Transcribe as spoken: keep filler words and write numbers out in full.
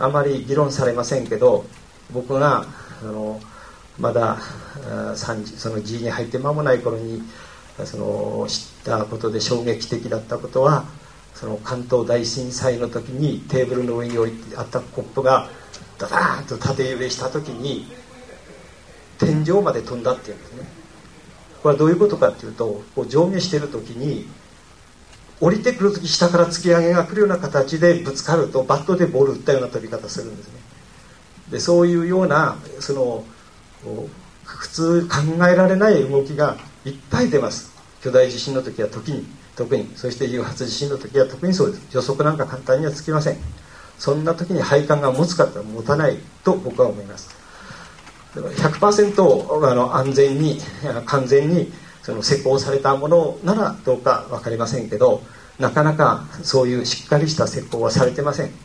あまり議論されませんけど、僕があのまだその G に入って間もない頃にその知ったことで衝撃的だったことは、その関東大震災の時にテーブルの上に置いてあったコップがダダーンと縦揺れした時に天井まで飛んだっていうんですね。これはどういうことかっていうと、こう上下している時に降りてくる時下から突き上げが来るような形でぶつかるとバットでボール打ったような飛び方するんですね。でそういうようなその普通考えられない動きがいっぱい出ます。巨大地震の時は時に特に、そして誘発地震の時は特にそうです。予測なんか簡単にはつきません。そんな時に配管が持つか持たないと僕は思います。ひゃくパーセント あの安全に完全にその施工されたものならどうか分かりませんけど、なかなかそういうしっかりした施工はされてません。